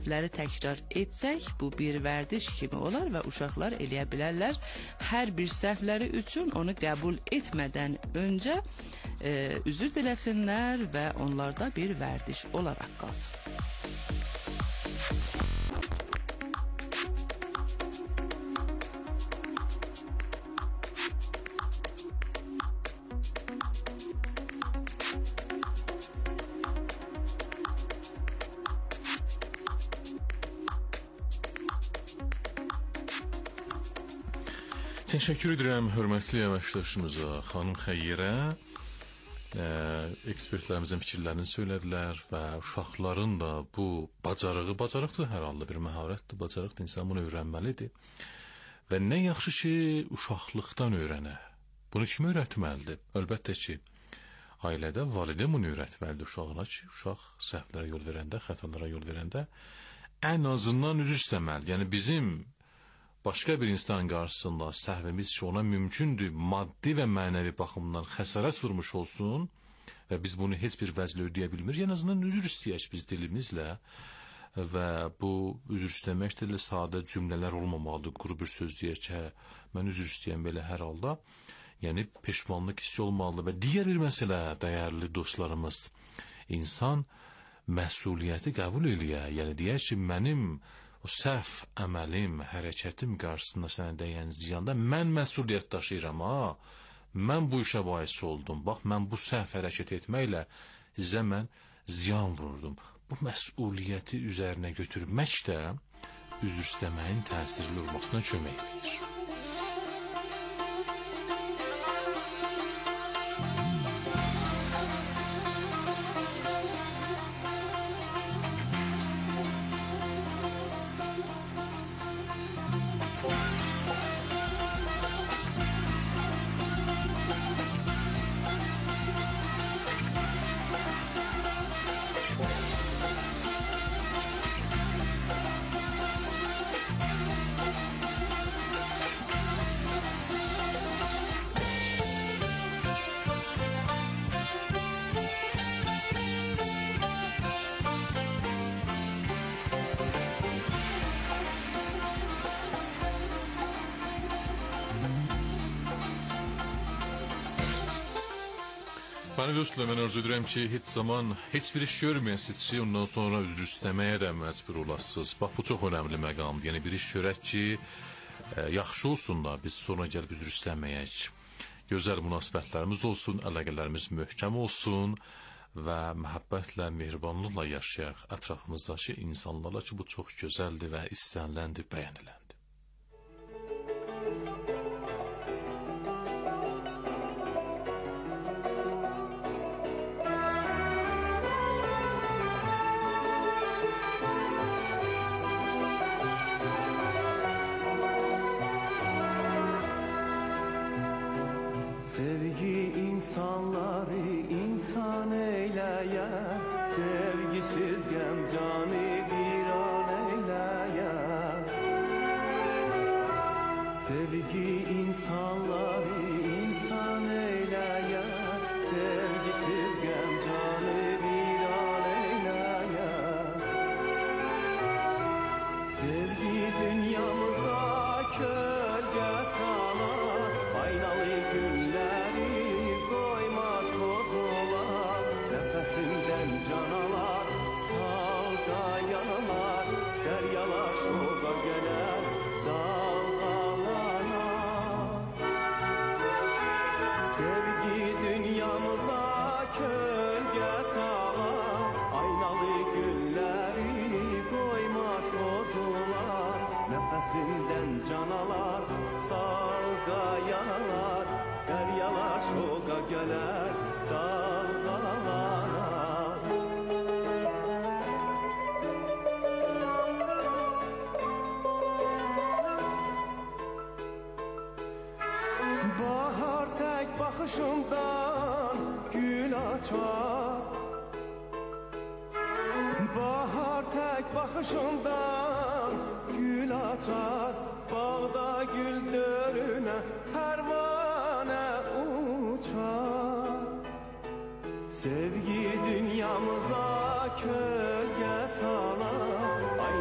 səhvləri təkrar etsək, bu bir vərdiş kimi olar və uşaqlar eləyə bilərlər. Hər bir səhvləri üçün onu qəbul etmədən öncə üzr diləsinlər və onlarda bir vərdiş olaraq qalsın. Təşəkkür edirəm hörmətli əməkdaşımıza, xanım Xəyrə. Ekspertlərimizin fikirlərini söylədilər və uşaqların da bu bacarıqdır hər halda, bir məharətdir, bacarıqdır, insan bunu öyrənməlidir. Və nə yaxşı ki, uşaqlıqdan öyrənə. Bunu kim öyrətməlidir? Əlbəttə ki, ailədə valideyn bunu öyrətməlidir uşağına ki, uşaq səhvlərə yol verəndə, xətalara yol verəndə ən azından üzr istəməlidir. Yəni bizim başqa bir insanın qarşısında səhvimiz ki, ona mümkündür, maddi və mənəvi baxımdan xəsarət vurmuş olsun və biz bunu heç bir vəzlə ödəyə bilmirik, en azından üzr istəyək biz dilimizlə və bu üzr istəmək də sadə cümlələr olmamalıdır, quru bir söz deyək ki, mən üzr istəyəm belə hər halda, yəni peşmanlıq hissi olmalıdır. Və digər bir məsələ, dəyərli dostlarımız, insan məsuliyyəti qəbul eləyə, yəni deyək ki, mənim o səhv əməlim, hərəkətim qarşısında sənə dəyən ziyanda mən məsuliyyət daşıyıram, mən bu işə bais oldum, bax, mən bu səhv hərəkət etməklə sizə mən ziyan vurdum. Bu məsuliyyəti üzərinə götürmək də üzr istəməyin təsirli olmasına kömək edir. Bana dostlar, mən arzu edirəm ki, heç zaman heç bir iş görməyəsiniz ki, ondan sonra üzr istəməyə də məcbur olasınız. Bax, bu çox önəmli məqamdır. Yəni, bir iş görək ki, yaxşı olsun da biz sonra gəlib üzr istəməyək. Gözəl münasibətlərimiz olsun, əlaqələrimiz möhkəm olsun və məhəbbətlə, mehribanlıqla yaşayaq ətrafımızdakı insanlarla ki, bu çox gözəldir və istəniləndir, bəyəniləndir. Sevgi insanları insan eyleyen, sevgisiz gem canı viran eyleyen. Sevgi insanları insan eyleyen, sevgisiz gem canı viran eyleyen. Sevgi dünyamıza kölge salar, aynalı günleri koymaz bozular. Nefesinden canalar, salga yanalar, deryalar şoka gelir, dalgalanar. Sevgi dünyamıza kölge salar, aynalı günleri koymaz bozular. Nefesinden canalar, salga yanalar, deryalar şoka gelir, dalgalanar. Bahar tek bakışından gül açar, bahar tek bakışından gül açar. Bağda gül dörüne pervane uçar. Sevgi dünyamıza kölge salar,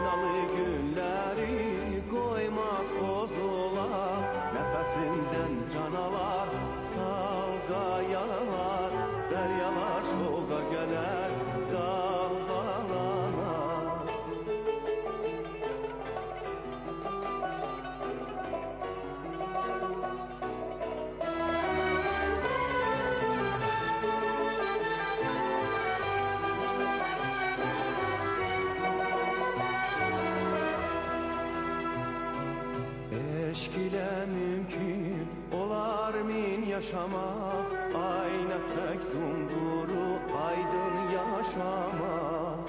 Eşk ile mümkün olar min yaşamak, ayna tek dumduru aydın yaşamak.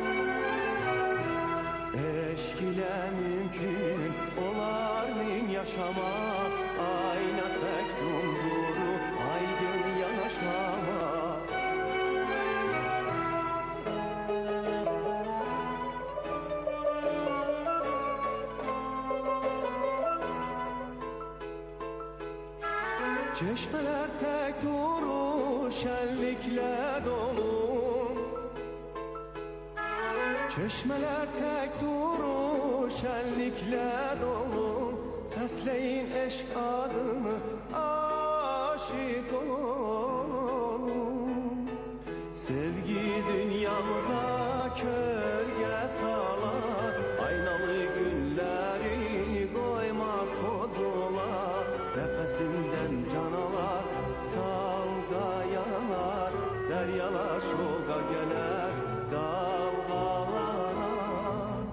Eşk ile mümkün olar min yaşamak, ayna tek dumduru aydın yaşamak. Çeşmeler tek durur şenlikle dolu. Çeşmeler tek durur şenlikle dolu. Sesleyin eşk adını aşık olun. Sevgi dünyamıza kölge salar, aynalı günleri koymaz bozular. Nefesinden canalar, salga yanar, deryalar şoka geler, dalgalar.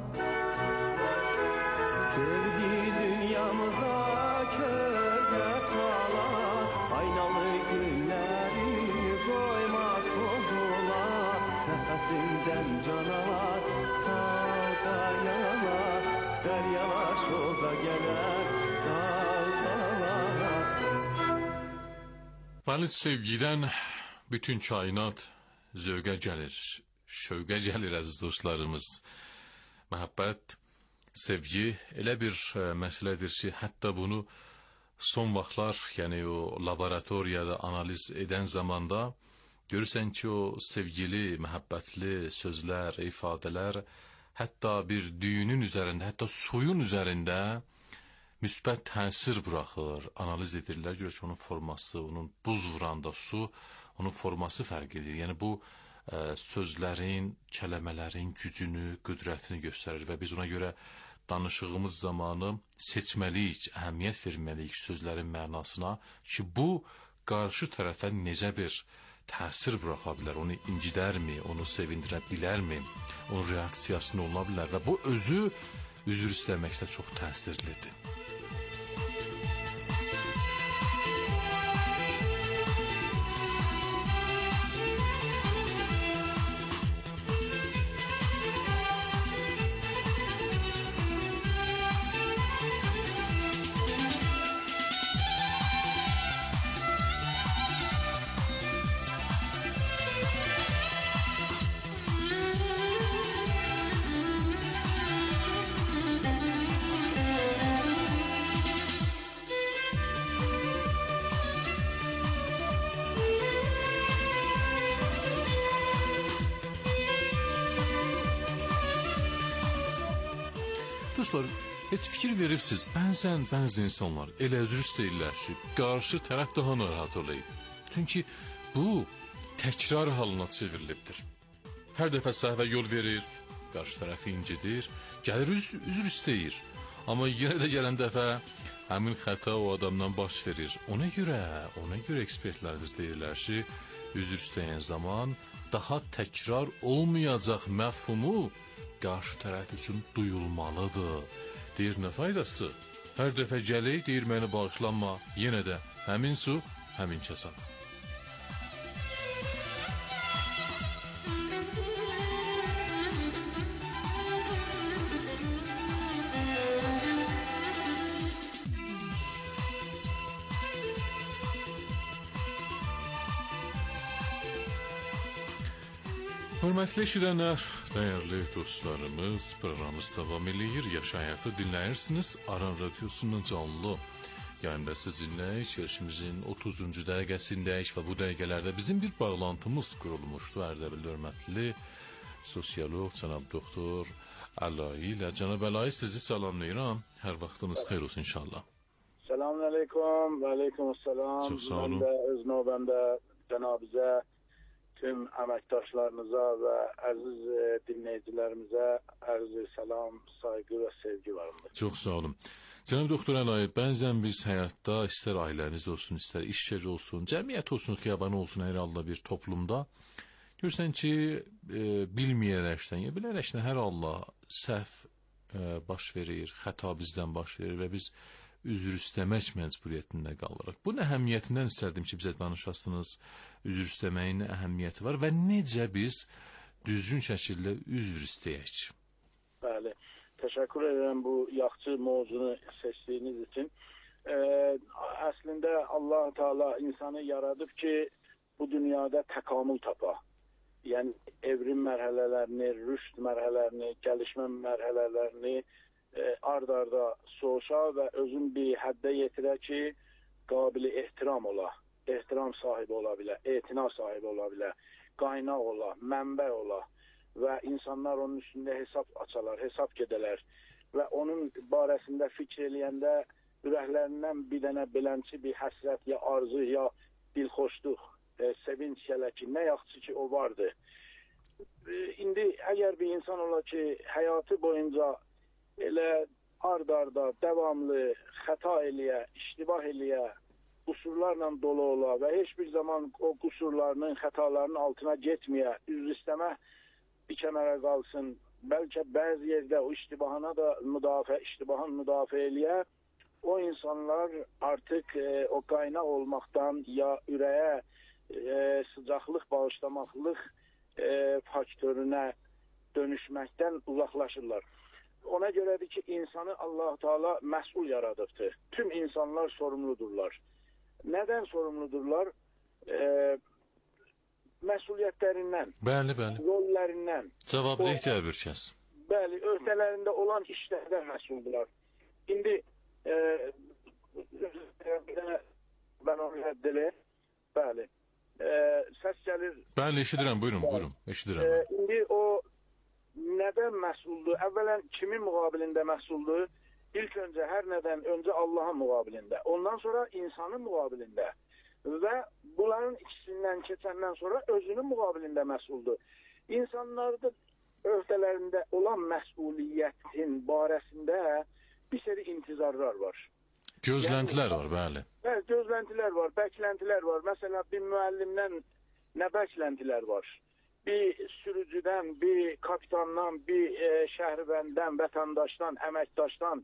Sevgi dünyamıza kölge salar, aynalı günleri koymaz bozular. Nefesinden canavar, salga yanar, deryalar şoka geler, dalgalar. Bəli, sevgidən bütün kainat zövqə gəlir, şövqə gəlir əziz dostlarımız. Məhəbbət, sevgi elə bir məsələdir ki, hətta bunu son vaxtlar, yəni o laboratoriyada analiz edən zamanda görürsən ki, o sevgili, məhəbbətli sözlər, ifadələr hətta bir düyünün üzərində, hətta suyun üzərində müsbət təsir buraxır, analiz edirlər, görür ki, onun forması, onun buz vuranda su, onun forması fərq edir. Yəni bu sözlərin, kələmələrin gücünü, qüdrətini göstərir və biz ona görə danışığımız zamanı seçməliyik, əhəmiyyət verməliyik sözlərin mənasına ki, bu qarşı tərəfə necə bir təsir buraxa bilər, onu incidərmi, onu sevindirə bilərmi, onun reaksiyası nə ola bilər və bu özü üzr istəməkdə çox təsirlidir. Dostlar, heç fikir veribsiz, bəzi insanlar elə üzr istəyirlər ki, qarşı tərəf daha narahat olayım. Çünki bu təkrar halına çevrilibdir. Hər dəfə səhvə yol verir, qarşı tərəfi incidir, gəlir üzr istəyir. Amma yenə də gələn dəfə həmin xəta o adamdan baş verir. Ona görə ekspertlərimiz deyirlər ki, üzr istəyən zaman daha təkrar olmayacaq məfhumu qarşı tərəf üçün duyulmalıdır. Deyir, nə faydası? Hər dəfə gəlir, deyir, məni bağışlanma, yenə də həmin su, həmin kəsan. Hörmətli eşidənlər, dəyərli dostlarımız, proqramımız davam edir. Yaş Həyatı dinləyirsiniz. Aran Radyosu'nun canlı yayında sizinləyik. Yarışımızın 30-cu dəqiqəsindəyik və bu dəqiqələrdə bizim bir bağlantımız qurulmuşdu. Ərdəbil hörmətli sosiolog cənab doktor Əlayi ilə. Cənab Əlayi, sizi salamlayıram. Hər vaxtınız xeyir olsun inşallah. Selamun aleyküm və aleykümselam. Çox sağ olun. Mən də öz növbəmdə cənabizə, tüm əməkdaşlarınıza və əziz dinləyicilərimizə ərz salam, sayğı və sevgi varımdır. Çox sağ olun. Cənab doktor Əlayi, bəzən biz həyatda istər ailəniz olsun, istər iş yeri olsun, cəmiyyət olsun, xiyabanı olsun, hər halda bir toplumda görürsən ki, bilməyərəkdən, ya bilərəkdən hər halda səhv baş verir, xəta bizdən baş verir və biz üzr istəmək məcburiyyətində qalırıq. Bunun əhəmiyyətindən istərdim ki, bizə danışasınız. Üzr istəməyin əhəmiyyəti var və necə biz düzgün şəkildə üzr istəyək. Bəli. Təşəkkür edirəm bu yaxşı mövzunu seçdiyiniz üçün. Əslində Allah Teala insanı yaradıb ki, bu dünyada təkamül tapa. Yəni evrim mərhələlərini, rüşd mərhələlərini, gəlişmə mərhələlərini ard-arda soğuşa və özün bir həddə yetirə ki, qabili ehtiram ola, ehtiram sahibi ola bilər, etina sahibi ola bilər, qaynaq ola, mənbə ola və insanlar onun üstündə hesab açalar, hesab gedələr və onun barəsində fikir eləyəndə ürəklərindən bir dənə belənçi bir həsrət, ya arzu, ya dilxoşluq, sevinç gələ ki, nə yaxşı ki o vardı. İndi əgər bir insan ola ki, həyatı boyunca elə ard-arda, davamlı xəta eləyə, iştibah eləyə, qusurlarla dolu ola və heç bir zaman o qusurlarının, xətalarının altına getməyə, üzr istəmə bir kənara qalsın. Bəlkə bəzi yerdə o iştibahına da iştibahını müdafiə eləyə, o insanlar artıq o qaynaq olmaqdan ya ürəyə sıcaqlıq, bağışlamaqlıq faktörünə dönüşməkdən uzaqlaşırlar. Ona görədir ki, insanı Allah Teala məsul yaradıbdır. Tüm insanlar sorumludurlar. Nədən sorumludurlar? Məsuliyyətlərindən, Bəli, bəli. rollərindən. Cavabdehdir bir kəs. Bəli, öhdələrində olan işlərdən məsuldurlar. İndi mən onu rədd eləyim. Bəli. Səs gəlir. Bəli, eşidirəm, buyurun, eşidirəm. İndi o nədən məsuldur? Əvvələn kimin müqabilində məsuldur? İlk öncə, hər nədən öncə Allahın müqabilində. Ondan sonra insanın müqabilində. Və bunların ikisindən keçəndən sonra özünün müqabilində məsuldur. İnsanlarda öhdələrində olan məsuliyyətin barəsində bir seri intizarlar var. Gözləntilər var, bəli. Bəli, gözləntilər var, bəkləntilər var. Məsələn, bir müəllimdən nə bəkləntilər var? Bir sürücüdən, bir kapitandan, bir şəhərbəndən, vətəndaşdan, əməkdaşdan,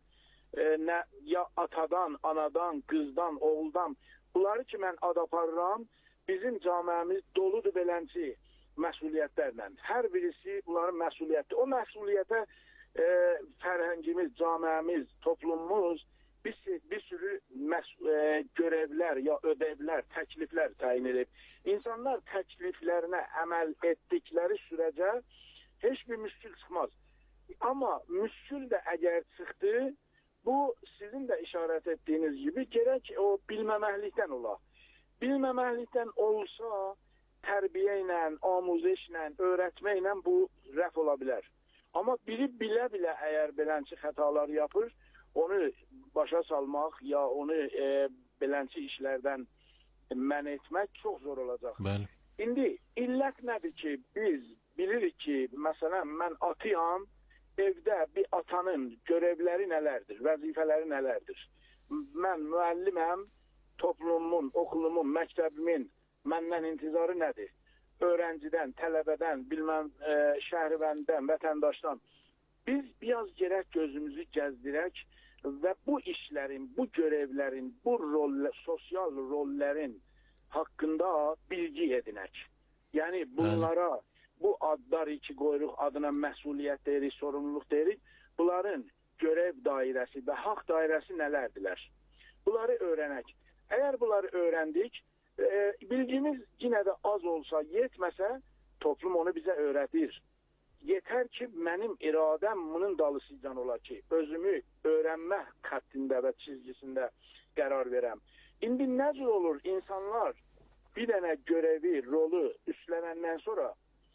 ya atadan, anadan, qızdan, oğuldan. Bunları ki, mən ad aparıram, bizim camiəmiz doludur belənci məsuliyyətlərlə. Hər birisi bunların məsuliyyəti. O məsuliyyətə fərhəngimiz, camiəmiz, toplumumuz bir sürü görevlər ya ödevlər, təkliflər təyin edib. İnsanlar təkliflərinə əməl etdikləri sürəcə heç bir müşkül çıxmaz. Amma müşkül də əgər çıxdı, bu sizin də işarət etdiyiniz gibi gerək o bilməməklikdən ola. Bilməməklikdən olsa tərbiyə ilə, amuzişlə, öyrətməklə bu rəf ola bilər. Amma biri bilə-bilə əgər belənçi xətalar yapır, onu başa salmaq ya onu belənçi işlərdən mən etmək çox zor olacaq. Bəli. İndi illət nədir ki, biz bilirik ki, məsələn, mən atıyam, evdə bir atanın görevləri nələrdir, vəzifələri nələrdir? Mən müəlliməm, toplumumun, okulumun, məktəbimin məndən intizarı nədir? Öğrenciden, tələbədən, bilmem şəhərbəndən, vətəndaşdan. Biz biraz gerək gözümüzü gəzdirək və bu işlərin, bu görevlərin, bu sosial rollərin haqqında bilgi edinək. Yəni bunlara, bu adlar ki qoyuruq, adına məsuliyyət deyirik, sorumluluq deyirik, bunların görev dairəsi və haqq dairəsi nələrdirlər? Bunları öyrənək. Əgər bunları öyrəndik, bilgimiz yine de az olsa, yetməsə, toplum onu bizə öyrədir. Yetər ki, mənim iradəm bunun dalısıcan ola ki, özümü öyrənmə xəttində və çizgisində qərar verəm. İndi necə olur insanlar bir dənə görevi, rolu üstlənəndən sonra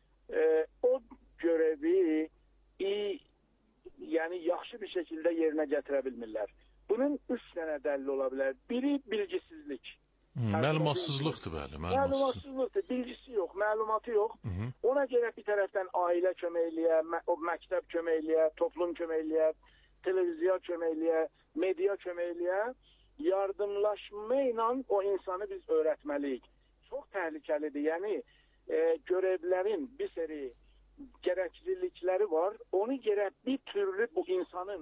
o görevi yəni yaxşı bir şəkildə yerinə gətirə bilmirlər. Bunun 3 dənə dəlil ola bilər. Biri bilgisizlik. Məlumatsızlıqdır, bəli. Məlumatsızlıqdır, bilgisi yox, məlumatı yox. Ona görə bir tərəfdən ailə kömək eləyə, məktəb kömək eləyə, toplum kömək eləyə, televiziya kömək eləyə, media kömək eləyə, yardımlaşma ilə o insanı biz öyrətməliyik. Çox təhlükəlidir. Yəni, görevlərin bir seri gərəklilikləri var. Onu gərək bir türlü bu insanın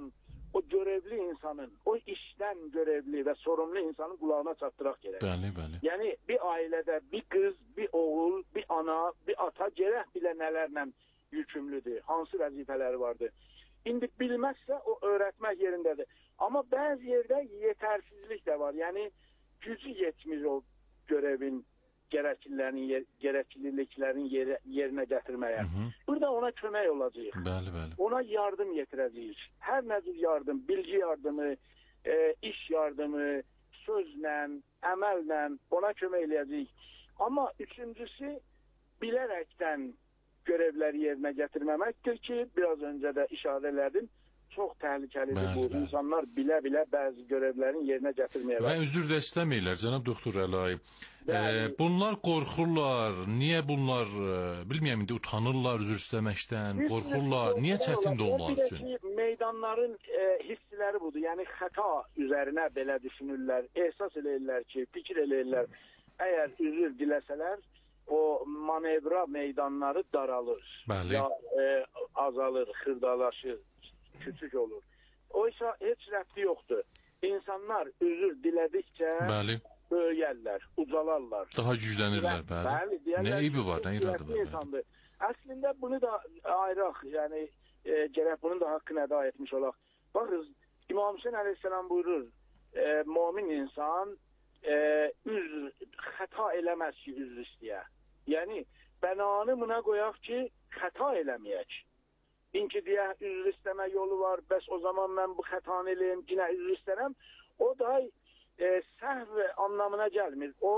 o görevli insanın, o işdən görevli və sorumlu insanın qulağına çatdıraq gərək. Bəli, bəli. Yəni bir ailədə bir qız, bir oğul, bir ana, bir ata gərək bilə nələrlə yükümlüdür, hansı vəzifələri vardır. İndi bilməzsə o öyrətmək yerindədir. Amma bəzi yerdə yetərsizlik də var. Yəni gücü yetmir o görevin gərəkliliklərin yerinə gətirməyə. Burada ona kömək olacağıq. Bəli, bəli. Ona yardım yetirəcəyik. Hər nə cür yardım, bilgi yardımı, iş yardımı, sözlə, əməllə ona kömək eləyəcəyik. Amma üçüncüsü bilərəkdən görevləri yerinə gətirməməkdir ki, biraz öncə də işarə elədim. Çox təhlükəlidir bu. İnsanlar bilə-bilə bəzi görevlərin yerinə gətirməyələr. Və üzr də istəməyirlər, cənab doktor Əlayev. Bunlar qorxurlar. Niyə bunlar, bilməyəm indi, utanırlar üzr istəməkdən, qorxurlar. Niyə çətindir onlar üçün? Meydanların hissləri budur. Yəni xəta üzərinə belə düşünürlər, ehsas eləyirlər ki, fikir eləyirlər. Əgər üzr diləsələr, o manevra meydanları daralır. Bəli. Ya azalır, xırdalaşır, küçük olur. Oysa heç rəbti yoxdur. İnsanlar üzr dilədikcə böyüyərlər, ucalarlar. Daha güclənirlər, bəli. Nə eybi var, nə iradı var? Əslində bunu da ayıraq, yəni gərək bunun da haqqını əda etmiş olaq. Baxın, İmam Hüseyin əleyhissalam buyurur, mümin insan xəta eləməz ki, üzr istəyə. Yəni, bənanı buna qoyaq ki, xəta eləməyək. İnki deyə üzr istəmə yolu var, bəs o zaman mən bu xətanı eləyim, yine üzr istərəm. O da səhv anlamına gəlmir. O,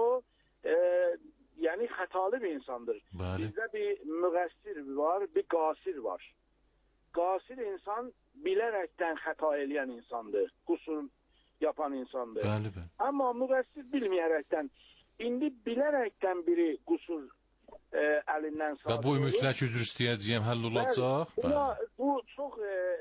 yəni xətalı bir insandır. Bəli. Bizdə bir müqəssir var, bir qasir var. Qasir insan bilərəkdən xəta eləyən insandır, qusur yapan insandır. Bəli, bəli. Amma müqəssir bilməyərəkdən, indi bilərəkdən biri qusur əlindən sağ. Və bu mütləq üzr istəyəcəyəm, həll olacaq. Bu çox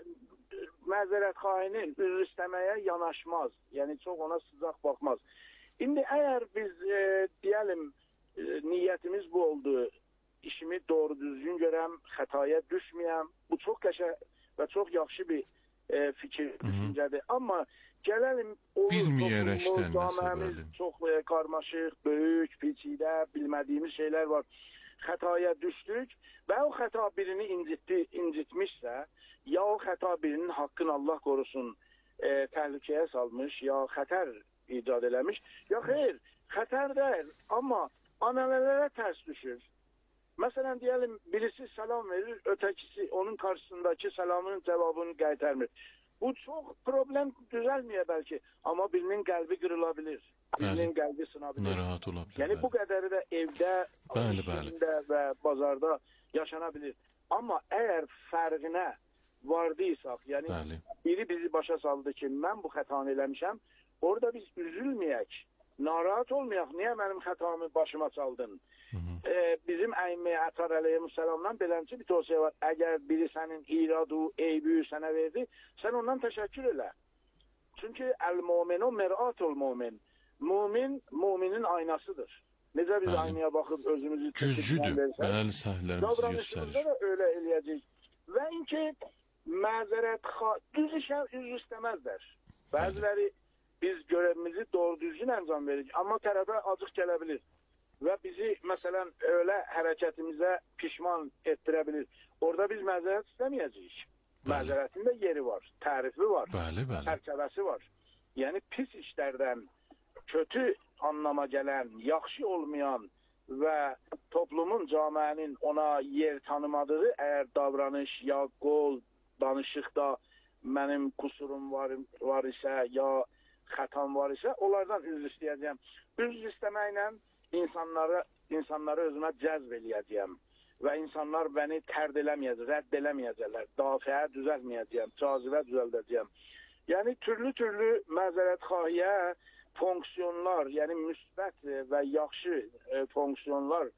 məzərətxahinin üzr istəməyə yanaşmaz. Yəni çox ona sıcaq baxmaz. İndi əgər biz deyəlim niyyətimiz bu oldu, işimi doğru düzgün görəm, xətaya düşməyəm. Bu çox qəşəng və çox yaxşı bir fikir, düşüncədir. Amma gələlim bilməyərəkdən məsələli. Çox qarmaşıq, böyük, peçidə bilmədiyimiz şeylər var. Xətaya düşdük və o xəta birini incitmişsə, ya o xəta birinin haqqını Allah qorusun təhlükəyə salmış, ya xətər icad eləmiş, ya xeyr, xətər deyil, amma anələrə tərs düşür. Məsələn, deyəlim, birisi salam verir, ötəkisi onun qarşısındakı salamının cavabını qaytarmır. Bu çox problem düzəlməyə bəlkə, amma birinin qəlbi qırıla bilir. Birinin qəlbi sına bilir. Narahat ola bilir. Yəni bu qədəri də evdə, işində və bazarda yaşana bilir. Amma əgər fərqinə vardıysaq, yəni biri bizi başa saldı ki, mən bu xətanı eləmişəm, orada biz üzülməyək, narahat olmayaq, niyə mənim xətamı başıma çaldın? Bizim Əymə Ətar əleyhissalamdan beləncə bir tövsiyə var. Əgər biri sənin iradu, eybi sənə verdi, sən ondan təşəkkür elə. Çünki əl-müminu mir'atul mümin. Mümin, müminin aynasıdır. Necə biz aynaya baxıb özümüzü güzgüdür. Bəli, səhvlərimizi göstərir. Davranışımızda da öyle eləyəcək. Və inki məzərət, düz işə üzr istəməzlər. Bəziləri biz görevimizi doğru düzgün əncam veririk, amma tərəfə acıq gələ bilir. Və bizi, məsələn, öyle hərəkətimizə pişman etdirə bilir. Orada biz məzərət istəməyəcəyik. Məzərətin də yeri var, tərifi var, çərçəvəsi var. Yəni, pis işlərdən kötü anlama gələn, yaxşı olmayan və toplumun, camiənin ona yer tanımadığı əgər davranış, ya qol, danışıqda mənim kusurum var isə, ya xətam var isə, onlardan üzr istəyəcəyəm. Üzr istəməklə insanları özümə cəzb eləyəcəyəm və insanlar bəni tərd eləməyəcək, rədd eləməyəcəklər, dafiə düzəlməyəcəyəm, cazibə düzəldəcəyəm. Yəni, türlü məzərətxahiyə fonksiyonlar, yəni müsbət və yaxşı fonksiyonlar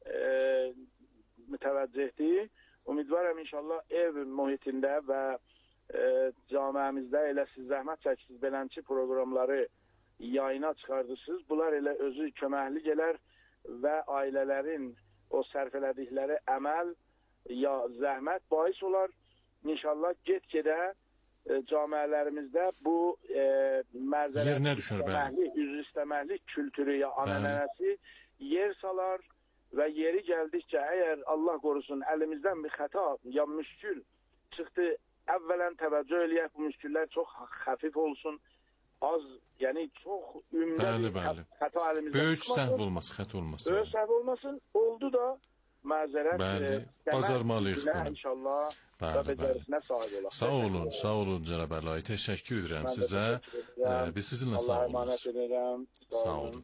mütəvəccihdir. Ümidvarım inşallah ev mühitində və camiəmizdə elə siz zəhmət çəksiniz belənçi proqramları yayına çıxardısınız. Bunlar elə özü köməkli gələr və ailələrin o sərf elədikləri əməl ya zəhmət bahis olar. İnşallah get-gedə camiələrimizdə bu Yerinə düşər, bəli. üzr istəməklik kültürü ya anənənəsi yer salar və yeri gəldikcə əgər Allah qorusun əlimizdən bir xəta ya müşkül çıxdı, əvvələn təvəccüh eləyək, bu müşküllər çox xəfif olsun, az, yəni çox ümdə bir xəta əlimizdən böyük səhv olmasın, xəta olmasın. Böyük səhv olmasın, oldu da məzərət bazarmalıyıq bunu. İnşallah və becərisinə sahib olaq. Sağ olun Cənab Əlayi, təşəkkür edirəm sizə. Biz sizinlə sağ olun. Allah'a emanet edirəm. Sağ olun.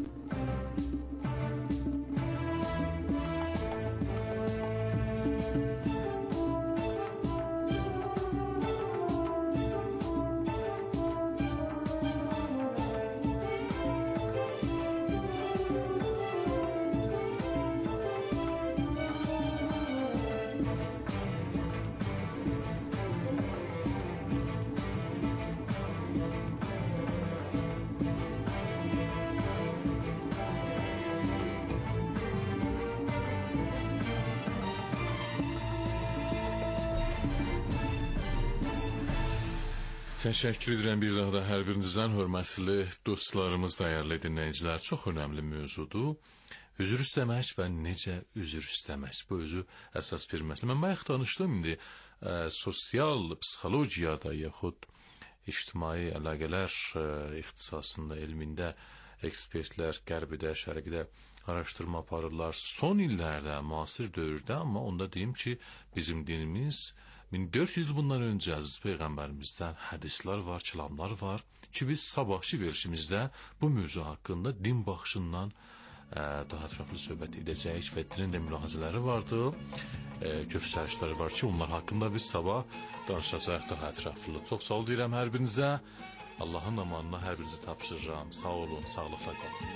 Təşəkkür edirəm bir daha da hər birinizdən, hörmətli dostlarımız, dəyərli dinləyicilər. Çox önəmli mövzudur. Üzr istəmək və necə üzr istəmək. Bu özü əsas bir məsələ. Mən bayaq danışdım, indi sosial psixologiyada yaxud ictimai əlaqələr ixtisasında, elmində ekspertlər Qərbidə, Şərqidə araşdırma aparırlar. Son illərdə, müasir dövrdə, amma onda deyim ki, bizim dinimiz 1400 il bundan öncə Əziz Peyğəmbərimizdən hədislər var, kəlamlar var ki, biz sabahki verilişimizdə bu mövzu haqqında din baxışından daha ətraflı söhbət edəcəyik və dinin də mülahizələri vardı, göstərişləri var ki, onlar haqqında biz sabah danışacaq daha ətraflı. Çox sağ ol deyirəm hər birinizə, Allahın amanına hər birinizi tapşırıram. Sağ olun, sağlıqla qalın.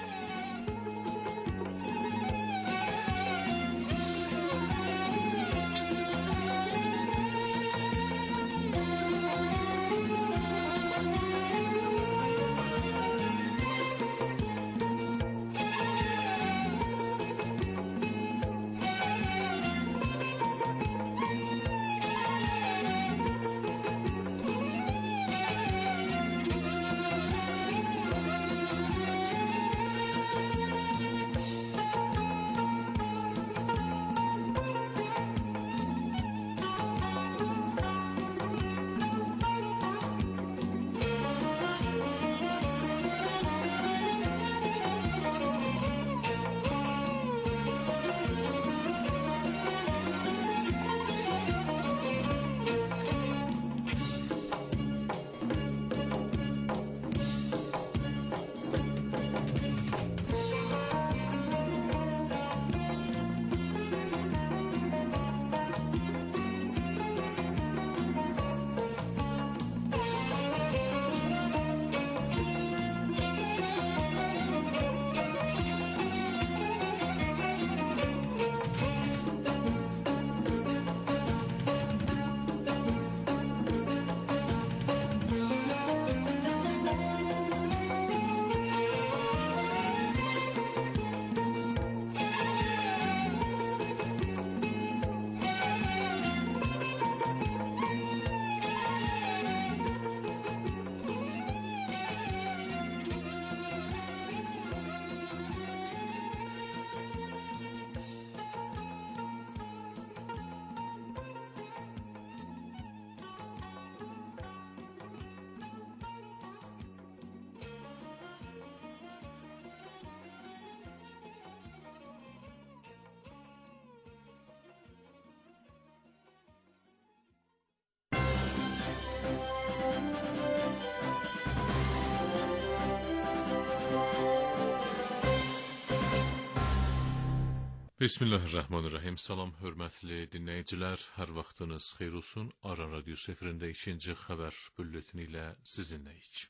Bismillahirrahmanirrahim. Salam, hörmətli dinləyicilər. Hər vaxtınız xeyir olsun. Aran Radiosu efirində 2-ci xəbər bülletini ilə sizinləyik.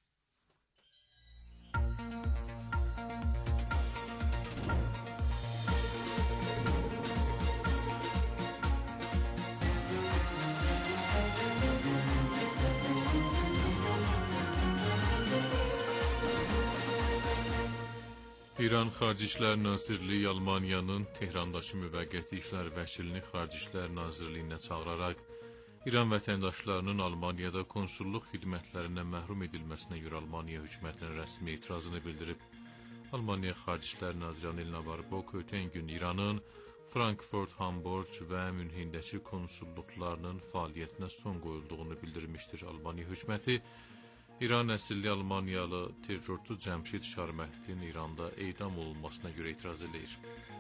İran Xarici İşlər Nazirliyi Almaniyanın Tehrandakı müvəqqəti işlər vəkilini Xarici İşlər Nazirliyinə çağıraraq İran vətəndaşlarının Almaniyada konsulluq xidmətlərindən məhrum edilməsinə görə Almaniya hökumətinin rəsmi etirazını bildirib. Almaniya Xarici İşlər Naziri Anelina Baerbock ötən gün İranın Frankfurt, Hamburg və Münhindəki konsulluqlarının fəaliyyətinə son qoyulduğunu bildirmişdir. Almaniya hökuməti İran əsilli Almaniyalı terrorçu Cəmşid Şarməhdin İranda edam olunmasına görə etiraz edir.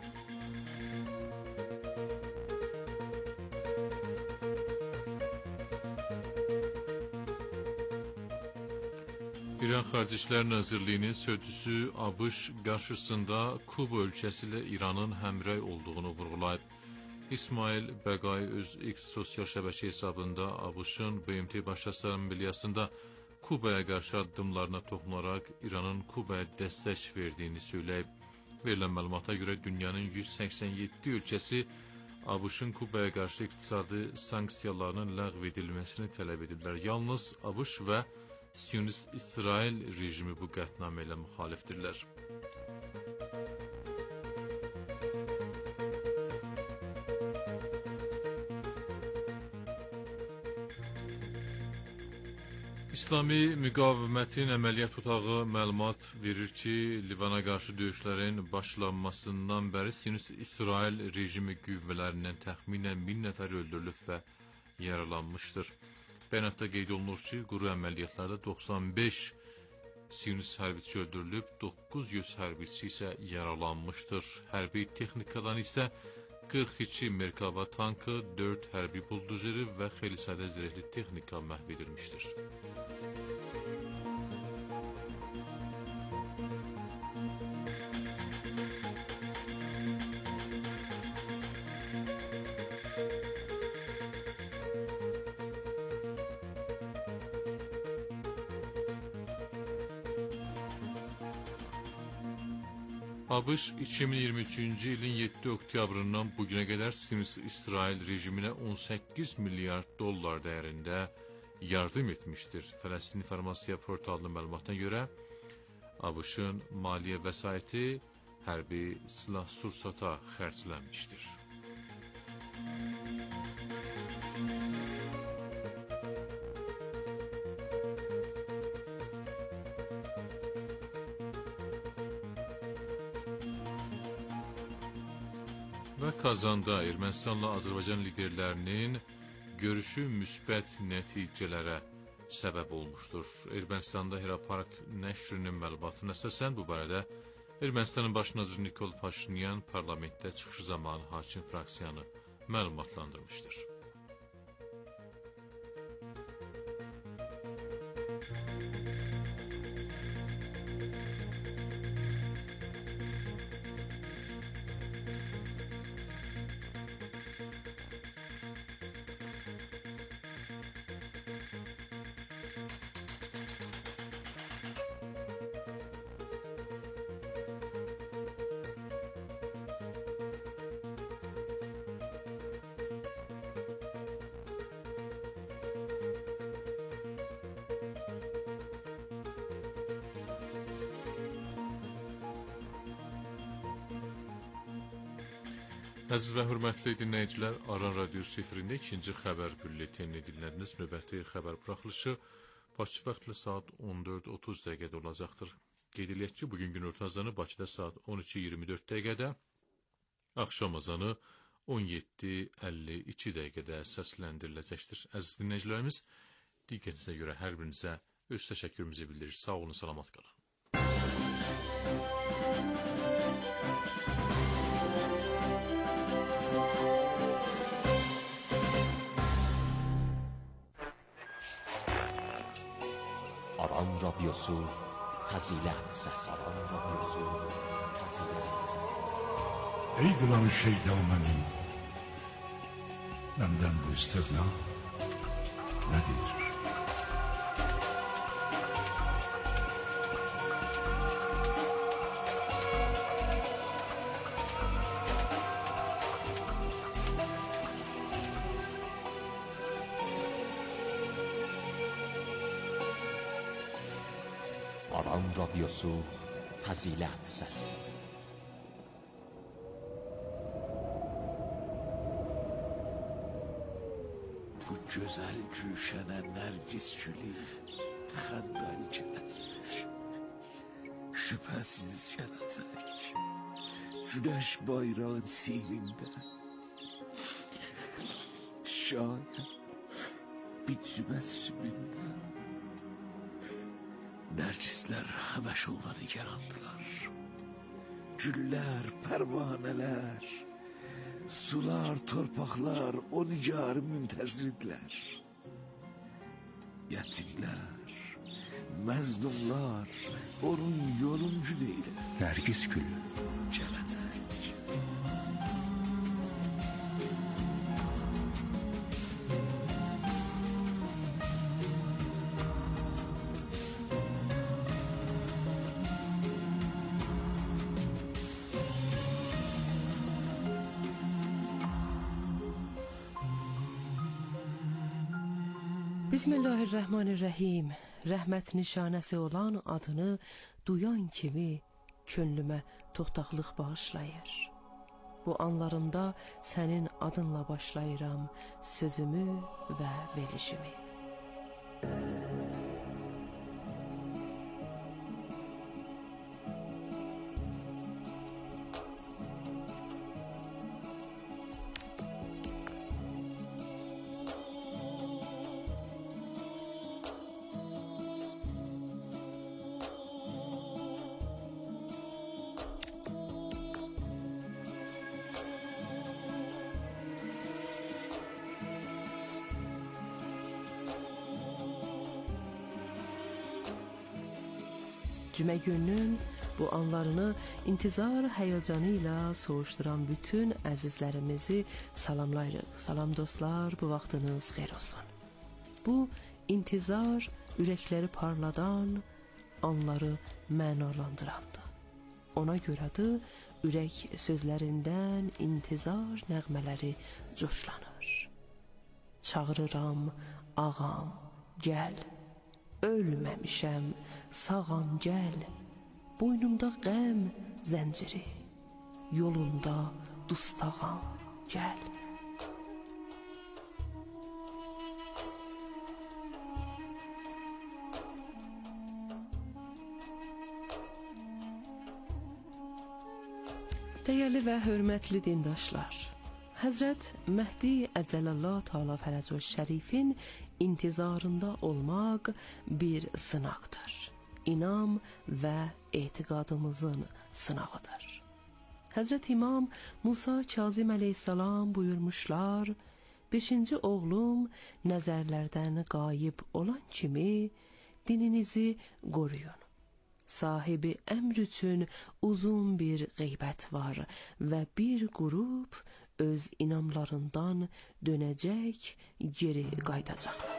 İran Xarici İşlər Nazirliyinin sözçüsü ABŞ qarşısında Kuba ölkəsi ilə İranın həmrəy olduğunu vurğulayıb. İsmail Bəqay öz X sosial şəbəkə hesabında ABŞ-ın BMT Baş Assambleyasında Kubaya qarşı addımlarına toxunaraq İranın Kubaya dəstək verdiyini söyləyib. Verilən məlumata görə dünyanın 187 ölkəsi ABŞ-ın Kubaya qarşı iqtisadi sanksiyalarının ləğv edilməsini tələb ediblər. Yalnız ABŞ və Siyonist İsrail rejimi bu qətnamə ilə müxalifdirlər. İslami müqavimətin əməliyyat otağı məlumat verir ki, Livana qarşı döyüşlərin başlanmasından bəri Siyonist İsrail rejimi qüvvələrindən təxminən 1000 nəfər öldürülüb və yaralanmışdır. Bəyanatda qeyd olunur ki, quru əməliyyatlarda 95 Siyonist hərbiçi öldürülüb, 900 hərbiçi isə yaralanmışdır. Hərbi texnikadan isə 42 Merkava tankı, 4 hərbi buldozeri və xeyli sayda zirehli texnika məhv edilmişdir. ABŞ 2023-cü ilin 7 oktyabrından bugünə qədər Siyonist İsrail rejiminə 18 milyard dollar dəyərində yardım etmişdir. Fələstin İnformasiya portalının məlumatına görə ABŞ-ın maliyyə vəsaiti hərbi silah-sursata xərclənmişdir. Və Kazanda Ermənistanla Azərbaycan liderlərinin görüşü müsbət nəticələrə səbəb olmuşdur. Ermənistanda Herapark nəşrinin məlumatına əsasən bu barədə Ermənistanın baş naziri Nikol Paşinyan parlamentdə çıxışı zamanı hakim fraksiyanı məlumatlandırmışdır. Əziz və hörmətli dinləyicilər, Aran Radiosu efirində ikinci xəbər bülletenini dinlədiniz. Növbəti xəbər buraxılışı Bakı vaxtla saat 14:30 dəqiqədə olacaqdır. Qeyd eləyək ki, bugün günorta azanı Bakıda saat 12:24 dəqiqədə, axşam azanı 17:52 dəqiqədə səsləndiriləcəkdir. Əziz dinləyicilərimiz, diqqətinizə görə hər birinizə öz təşəkkürümüzü bildirir. Sağ olun, salamat qalın. Aran Radyosu Fəzilət Səsi. Ey qılan şeytan mənim, məndən bu istiğna nədir? Aran Radyosu Fəzilət Səsi. Bu Gözəl gülşənə nərgiz gülü xəndal gələcək. Şübhəsiz gələcək. Güneş bayrağın sirində. Şayət bir cübəssümündə. Nərgislər həməşə ona nigarandılar. Güllər, pərvanələr, sular, torpaqlar o nigarı müntəzirdirlər. Yetimlər, məzlumlar onun yoluncu deyilər. Nərgiz gülü gələcək. Bismillahirrahmanirrahim. Rəhmət nişanəsi olan adını duyan kimi könlümə toxtaqlıq bağışlayır. Bu anlarımda sənin adınla başlayıram sözümü və verilişimi. Cümə gününün bu anlarını intizar həyəcanıyla soğuşduran bütün əzizlərimizi salamlayırıq. Salam dostlar, bu vaxtınız xeyir olsun. Bu intizar ürəkləri parladan, anları mənalandırandı. Ona görədir, ürək sözlərindən intizar nəğmələri coşlanır. Çağırıram, ağam, gəl. Ölməmişəm, sağam gəl, boynumda qəm zənciri, yolunda dustağam gəl. Dəyərli və hörmətli dindaşlar, Həzrət Məhdi Əcəlallah Teala Fərəcü Şərifin intizarında olmaq bir sınaqdır. İnam və etiqadımızın sınağıdır. Həzrət İmam Musa Kazim əleyhissalam buyurmuşlar, 5-ci oğlum nəzərlərdən qayıb olan kimi dininizi qoruyun. Sahibi əmr üçün uzun bir qeybət var və bir qrup öz inamlarından dönəcək, geri qaydacaqlar.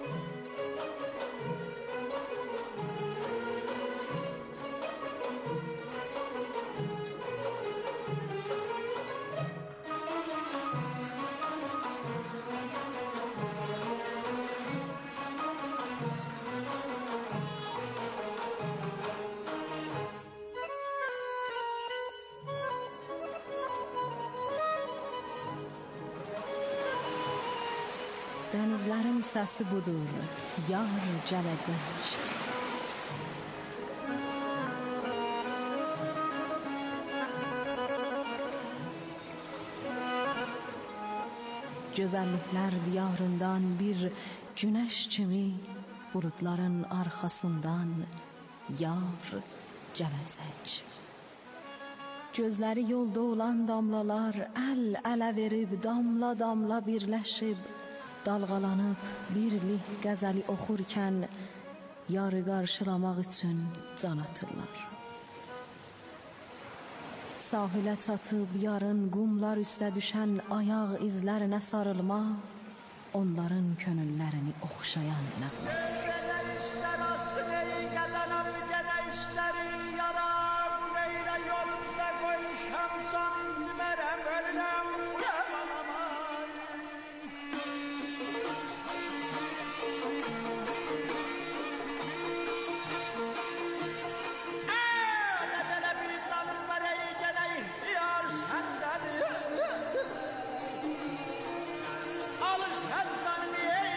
Dənizlərin səsi budur, yar gələcək. Gözəlliklər diyarından bir güneş kimi bulutların arxasından yar gələcək. Gözləri yolda olan damlalar əl-ələ verib damla-damla birləşib dalğalanıb birlik qəzəli oxurkən yarı qarşılamaq üçün can atırlar. Sahilə çatıb yarın qumlar üstə düşən ayaq izlərinə sarılmaq onların könüllərini oxşayan nəğmədir. Alış her tanrıya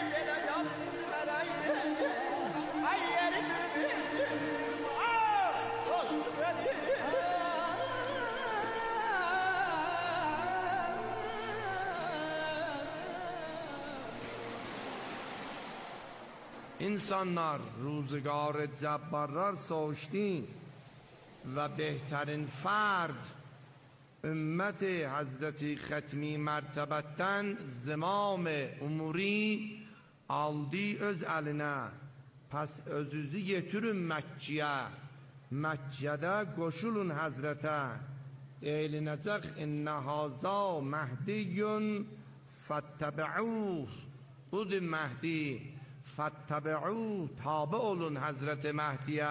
insanlar روزگار جبارlar سوشتی و بهترین فرد امت حضرت ختمی مرتبتن زمام umuri aldı öz eline. Pes özünüzü getirin Mekke'ye. Mekke'de koşulun Hazrete. Eğlenecek inne haza Mehdiyyun fettebe'uh. Budur Mehdi. Fettebe'uh. Tabi olun Hazreti Mehdi'ye.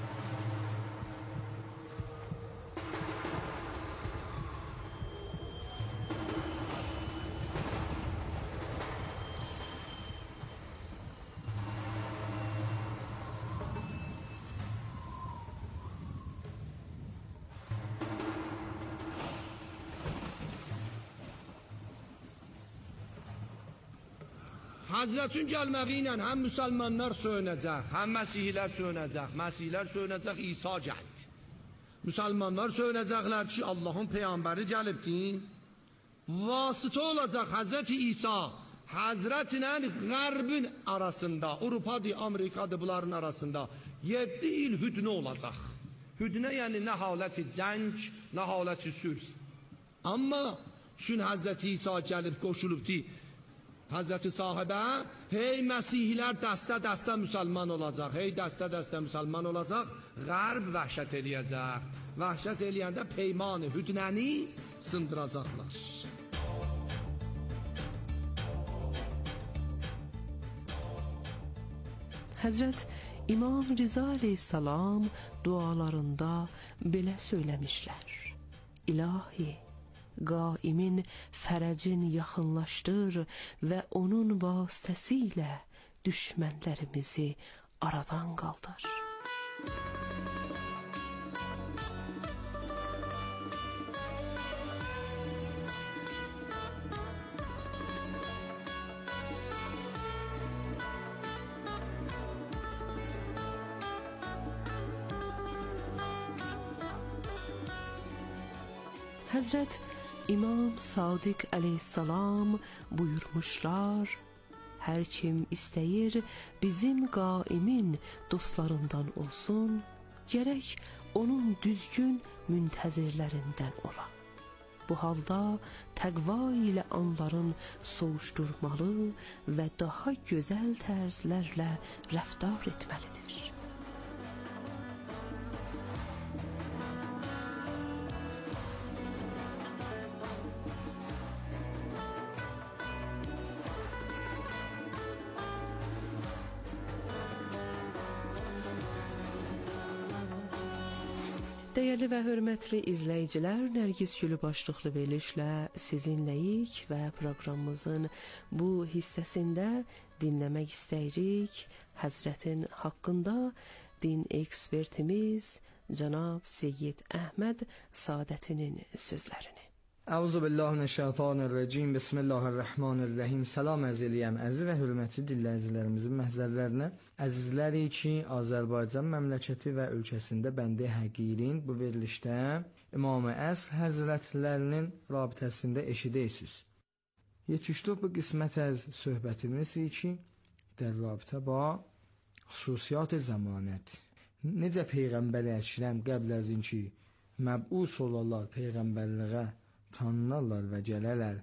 Hazretin gelməyi ilə həm müsəlmanlar söyünəcək, həm məsihlər söyünəcək. Məsihlər söyünəcək, İsa gəldi. Müsəlmanlar söyünəcəklər ki, Allahın peyğəmbəri gəlibdir. Vasitə olacaq Hazreti İsa, Hazretlə Qərbin arasında, Avropadır, Amerikadır, bunların arasında 7 il hüdnə olacaq. Hüdnə yəni nə haləti cəng, nə haləti sülh. Amma şün Hazreti İsa gəlib qoşulubdur Hazreti sahibə, hey məsihlər dəstə-dəstə müsəlman olacaq, hey dəstə-dəstə müsəlman olacaq, Qərb vəhşət eləyəcək. Vəhşət eləyəndə peymanı, hüdnəni sındıracaqlar. Həzrət İmam Rıza aleyhissalam dualarında belə söyləmişlər. İlahi, qaimin fərəcin yaxınlaşdır və onun vasitəsilə düşmənlərimizi aradan qaldır. Həzrət İmam Sadiq aleyhissalam buyurmuşlar, hər kim istəyir bizim qaimin dostlarından olsun, gərək onun düzgün müntəzirlərindən ola. Bu halda təqva ilə anların soğuşdurmalı və daha gözəl tərzlərlə rəftar etməlidir. Dəyərli və hörmətli izləyicilər, Nərgiz Gülü başlıqlı verilişlə sizinləyik və proqramımızın bu hissəsində dinləmək istəyirik Həzrətin haqqında din ekspertimiz Cənab Seyyid Əhməd Sadətinin sözlərini. Euzubillahimineşşeytanirracim. Bismillahirrahmanirrahim. Salam ərz eləyəm əziz və hörmətli dinləyicilərimizin məhzərlərinə. Əzizləri ki, Azərbaycan məmləkəti və ölkəsində bəndə həqirin bu verilişdə İmam-ı Əsr Həzrətlərinin rabitəsində eşidəysiniz. Yetişdik bu qismət əz söhbətimiz ki, der rabitə ba xüsusiyyat zəmanət. Necə Peyğəmbər əkrəm qəbl əzin ki, məbus olarlar Peyğəmbərliğə tanınarlar və gələrlər.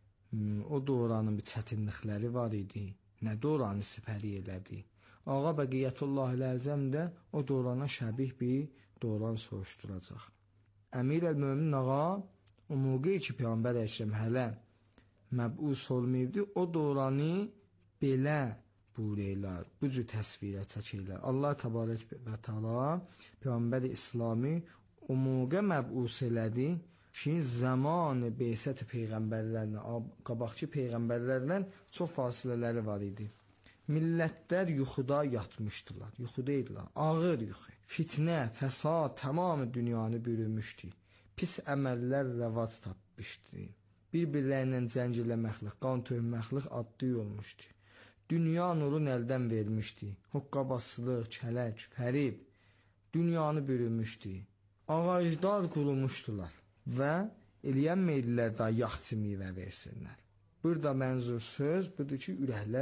O dövrənin bir çətinlikləri var idi. Nə dövrəni sipəri elədi. Ağa Bəqiyyətullah Əzəm də o dövrana şəbih bir dövran soruşturacaq. Əmir el-Mömin ağa o mövqeyi ki, Peyğəmbər əkrəm hələ məbus olmayıbdı, o dövrəni belə bureylər, bu cür təsvirə çəkirlər. Allah təbarək və təala Peyğəmbər İslami o mövqə məbus elədi ki, zamanı beysət peyğəmbərlərlə, qabaqçı peyğəmbərlərlə çox fasilələri var idi. Millətlər yuxuda yatmışdılar, yuxuda idilər, ağır yuxu. Fitnə, fəsad tamamı dünyanı bürümüşdü. Pis əməllər rəvac tapmışdı. Bir-birlərlə cəng eləməklik, qan töhməklik addı olmuşdu. Dünya nurun əldən vermişdi. Hoqqabazlıq, kələk, fərib dünyanı bürümüşdü. Ağaclar qurumuşdular və eləyən meydilər da yaxçı meyvə versinlər. Burada mənzur söz budur ki, ürəklər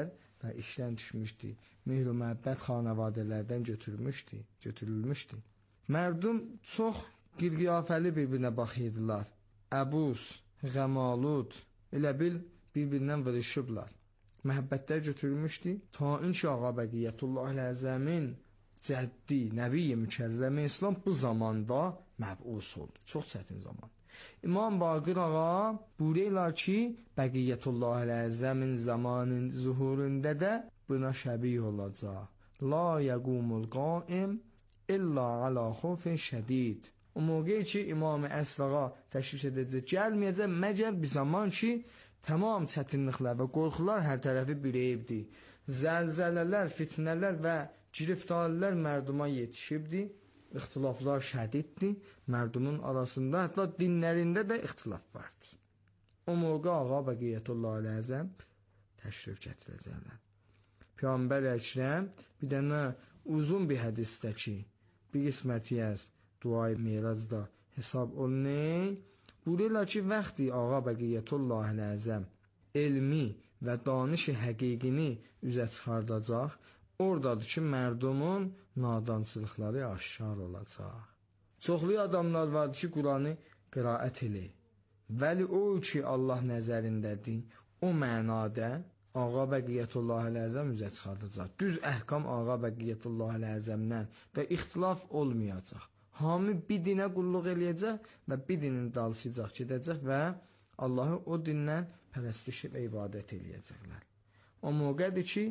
və işdən düşmüşdü. Mehr və məhəbbət xanavadələrdən götürülmüşdü. Mərdum çox qirqiyafəli bir-birinə baxırdılar. Əbus, Qəmalud, elə bil bir-birindən vuruşublar. Məhəbbətlər götürülmüşdü. Ta ki Ağa Bəqiyyətullah Əzəmin cəddi, Nəbi-i Mükərrəm İslam bu zamanda məbus oldu. Çox çətin zaman. İmam Baqir Ağa buyururlar ki, Bəqiyyətullah Əzəmin zamanın zuhurunda da buna şəbih olacaq. La yəqumul qaim illa ala xofin şədid. O موقعی ki İmam-ı Əsr Ağa təşrif edəcək, gəlməyəcək məgər bir zaman ki, tamam çətinliklər və qorxular hər tərəfi bürəyibdi. Zəlzələlər, fitnələr və giriftarilər mərduma yetişibdi. İxtilaflar şədiddir. Mərdumun arasında, hətta dinlərində də ixtilaf vardır. O موقع Ağa Bəqiyyətullah Əzəm təşrif gətirəcəklər. Peyğəmbər Əkrəm bir dənə uzun bir hədisdə ki, bir qisməti az Duay Miracda hesab olunur. Buyururlar ki, vaxtı Ağa Bəqiyyətullah Əzəm elmi və danış həqiqini üzə çıxardacaq, oradadır ki, mərdumun nadançılıqları aşkar olacaq. Çoxlu adamlar vardır ki, Quranı qiraət eləyir. Vəli o ki, Allah nəzərindədir, o mənada Ağa Bəqiyyətullah Əzəm üzə çıxardacaq. Düz əhkam Ağa Bəqiyyətullah Əzəmdən və ixtilaf olmayacaq. Hamı bir dinə qulluq eləyəcək və bir dinin dalısıcaq gedəcək və Allahı o dindən pərəstişib ibadət eləyəcəklər. O موقعdir ki,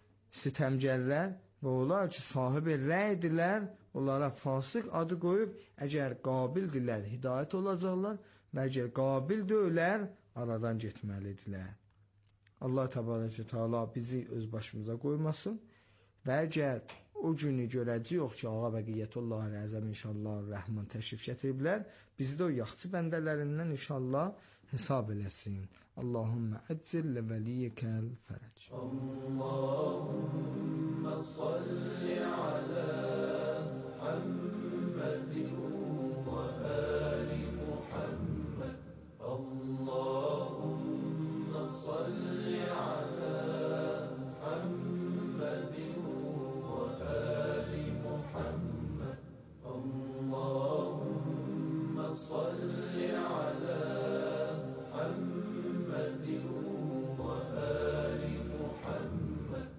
sitəmgərlər və onlar ki, sahibi rəydirlər, onlara fasıq adı qoyub, əgər qabildirlər, hidayət olacaqlar və əgər qabil deyilər, aradan getməlidirlər. Allah Təbarəkə Teala bizi öz başımıza qoymasın və əgər o günü görəcəyik ki, Ağa Bəqiyyətullah Əzəm inşallah rəhman təşrif gətiriblər, bizi də o yaxçı bəndələrindən inşallah hesab eləsin. Allahümmə əccil vəliyəkəl fərəc. Allahümmə salli alə Muhammedin və əli Muhammed. Allahümmə salli alə Muhammedin Allahümme salli ala Muhammedin ve ali Muhammed.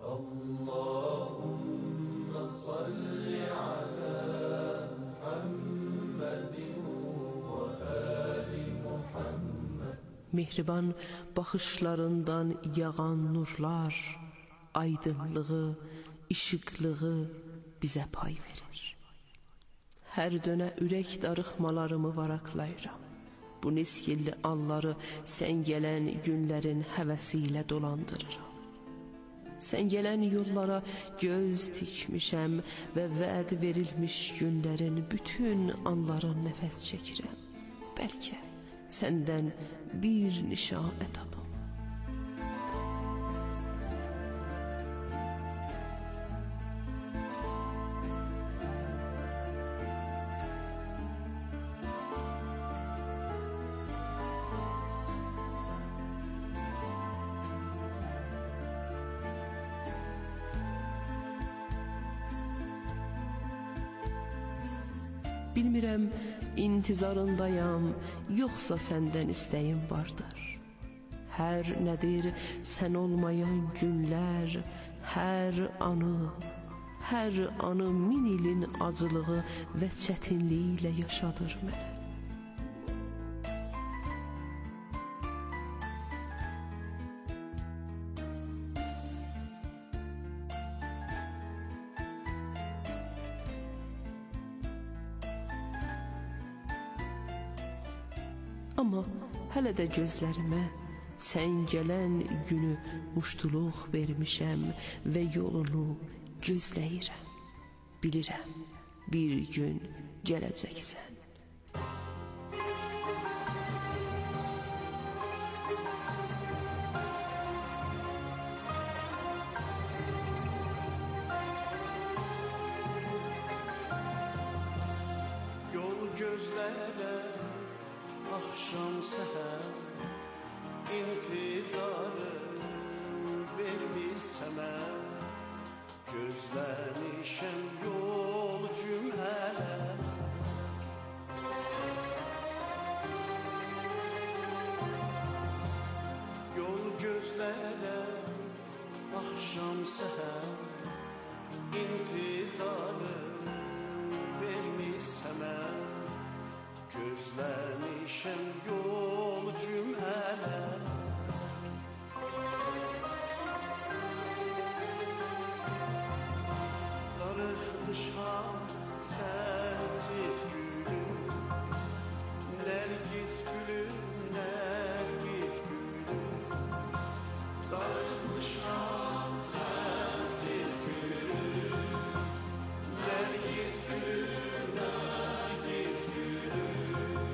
Allahümme salli ala Muhammedin ve ali Muhammed. Mehriban baxışlarından yağan nurlar, aydınlığı, işıqlığı bizə pay verir. Hər dönə ürək darıxmalarımı varaqlayıram. Bu niskilli anları sən gələn günlərin həvəsi ilə dolandırıram. Sən gələn yollara göz tikmişəm və vəd verilmiş günlərin bütün anların nəfəs çəkirəm. Bəlkə səndən bir nişan tapım. Bilmirəm, intizarındayam, yoxsa səndən istəyim vardır. Hər nədir sən olmayan günlər, hər anı min ilin acılığı və çətinliyi ilə yaşadır mənə. Amma hələ də gözlərimə sən gələn günü muştuluq vermişəm və yolunu gözləyirəm. Bilirəm, bir gün gələcəksən. Yol gözlərə axşam səhər intizarı vermirsən. Özlemişim yolcum hele. Darıkmışam sensiz gülüm, Nergis gülüm, Nergis gülüm. Darıkmışam sensiz gülüm, Nergis gülüm, Nergis gülüm.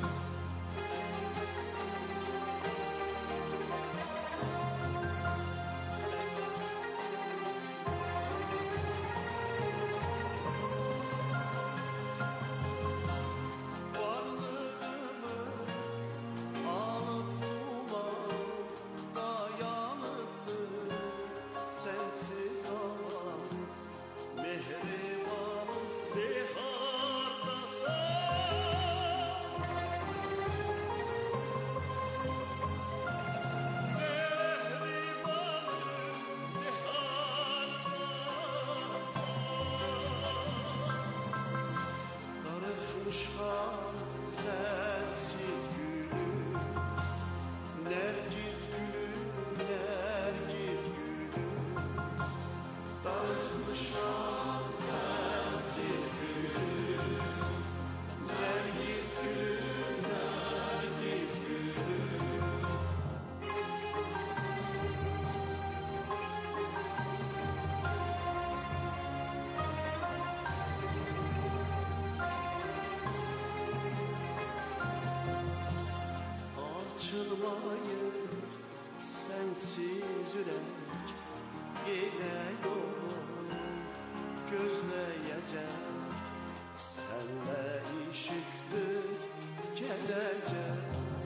Sensiz gülüm, Nergis gülüm, Nergis gülüm. Darıkmışam sensiz gülüm, Nergis gülüm, Nergis gülüm. Açılmayır sensiz yürek, gidiyorum gözleyecek. Senle işiktir gelecek.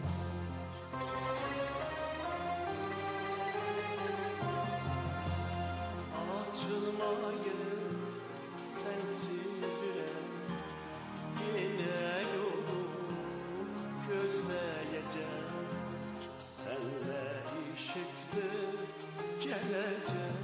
Açılmayır sensiz yürek, yine yolum gözleyecek. Senle işiktir gelecek.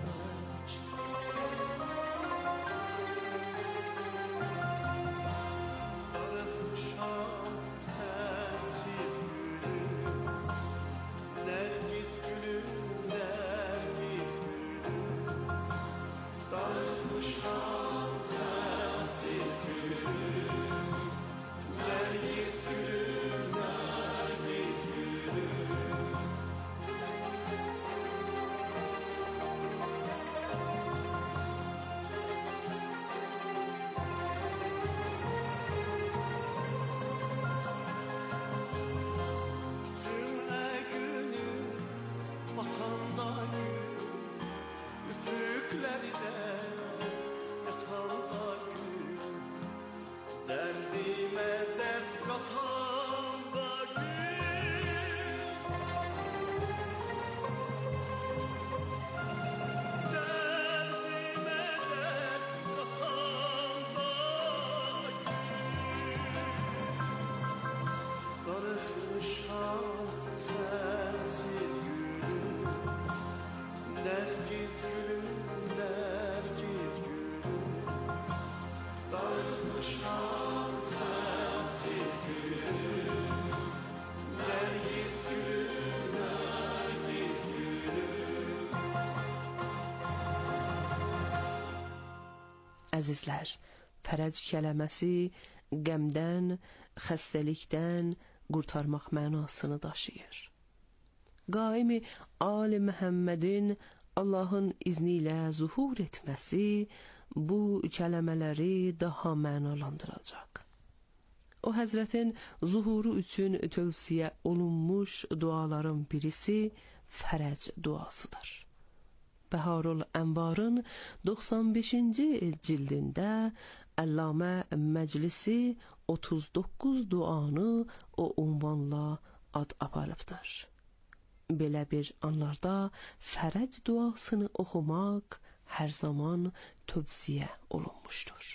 Darıkmışam sensiz gülüm, Nergis gülüm, Nergis gülüm. Darıkmışam sensiz gülüm, Nergis gülüm, Nergis gülüm. Cümle günü batanda gün, üfüklerde yatanda gün, derdime dert katanda gün. Derdime dert katanda gün. Darıkmışam sensiz gülüm, Nergis gülüm, Nergis gülüm. Darıkmışam sensiz gülüm, Nergis gülüm, Nergis gülüm. Əzizlər, fərəc kələməsi qəmdən, xəstəlikdən qurtarmaq mənasını daşıyır. Qaimi Ali Məhəmmədin Allahın izni ilə zuhur etməsi bu kələmələri daha mənalandıracaq. O Həzrətin zuhuru üçün tövsiyə olunmuş duaların birisi fərəc duasıdır. Bəharul Ənvarın 95-ci cildində Əllamə Məclisi 39 duanı o unvanla ad aparıbdır. Belə bir anlarda fərəc duasını oxumaq hər zaman tövsiyə olunmuşdur.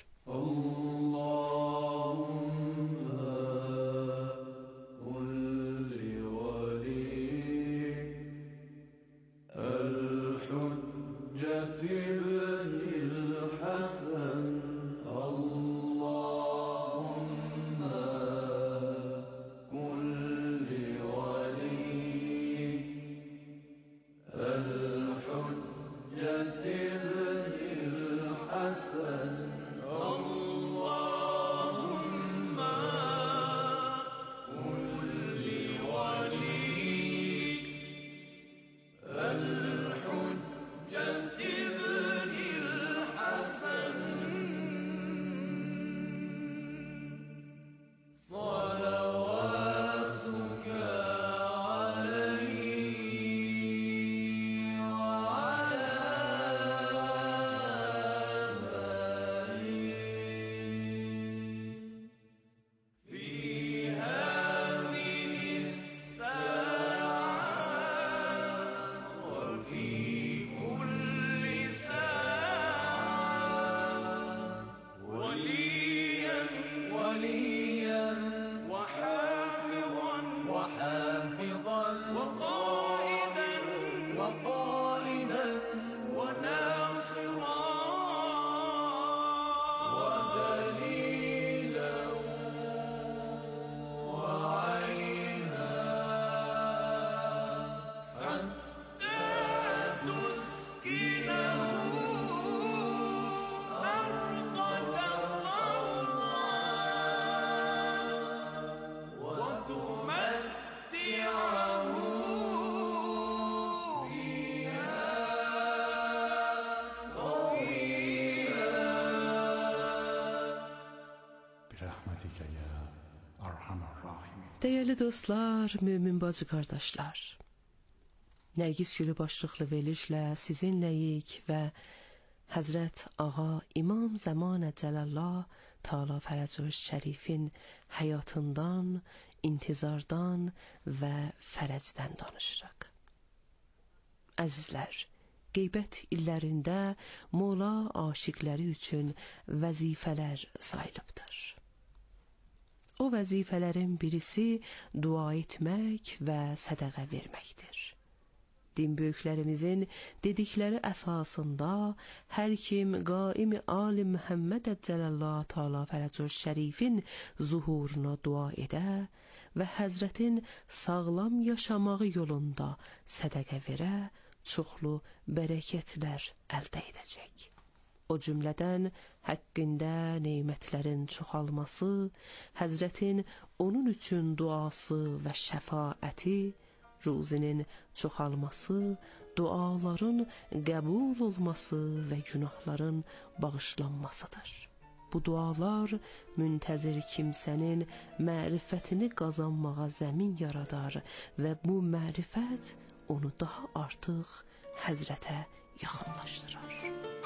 برحمتك يا أرحم الراحمين. Dəyərli dostlar, mömin bacı qardaşlar. Nərgiz Gülü başlıqlı verilişlə sizinləyik və Həzrət Ağa İmam Zəmanə Cəlallah Taala Fərəcüş Şərifin həyatından, intizardan və fərəcdən danışırıq. Əzizlər, qeybət illərində Mola aşiqləri üçün vəzifələr sayılıbdır. O vəzifələrin birisi dua etmək və sədəqə verməkdir. Din böyüklərimizin dedikləri əsasında hər kim qaim-i alim Məhəmməd Cəlallah Taala Fərəcüş Şərifin zuhuruna dua edə və Həzrətin sağlam yaşamağı yolunda sədəqə verə, çoxlu bərəkətlər əldə edəcək. O cümlədən haqqında nemətlərin çoxalması, Həzrətin onun üçün duası və şəfaəti, ruzinin çoxalması, duaların qəbul olması və günahların bağışlanmasıdır. Bu dualar müntəzir kimsənin mərifətini qazanmağa zəmin yaradar və bu mərifət onu daha artıq Həzrətə yaxınlaşdırar.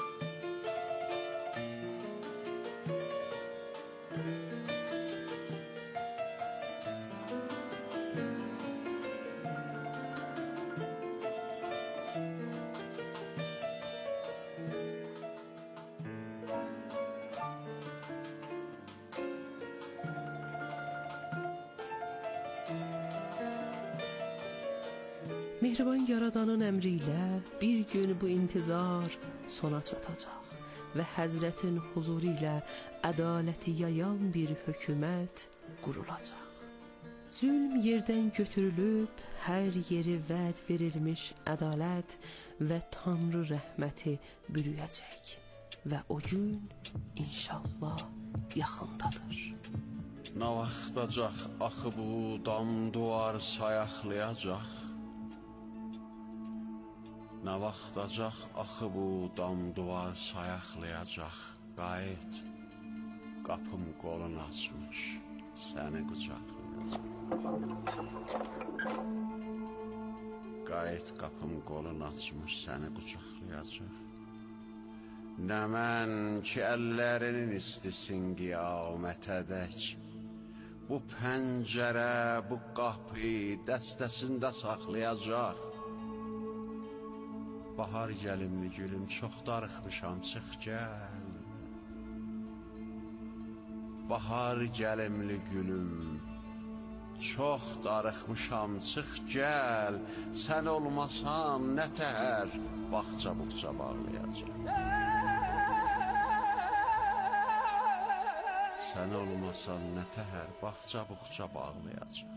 Mehriban Yaradanın əmri ilə bir gün bu intizar sona çatacaq və Həzrətin huzuru ilə ədaləti yayan bir hökumət qurulacaq. Zülm yerdən götürülüb, hər yeri vəd verilmiş ədalət və Tanrı rəhməti bürüyəcək və o gün inşallah yaxındadır. Nə vaxtacaq axı bu dam duvar sayaqlayacaq? Nə vaxtacaq axı bu dam duvar sayaqlayacaq? Qayıt, qapım qolun açmış, səni qucaqlayacaq. Qayıt, qapım qolun açmış, səni qucaqlayacaq. Nə mən ki əllərinin istisin qiyamətədək, bu pəncərə, bu qapı dəstəsində saxlayacaq. Bahar gəlimli gülüm, çox darıxmışam, çıx gəl. Bahar gəlimli gülüm, çox darıxmışam, çıx gəl. Sən olmasan nə təhər bağça-buğça bağlayacaq. Sən olmasan nə təhər bağça-buğça bağlayacaq.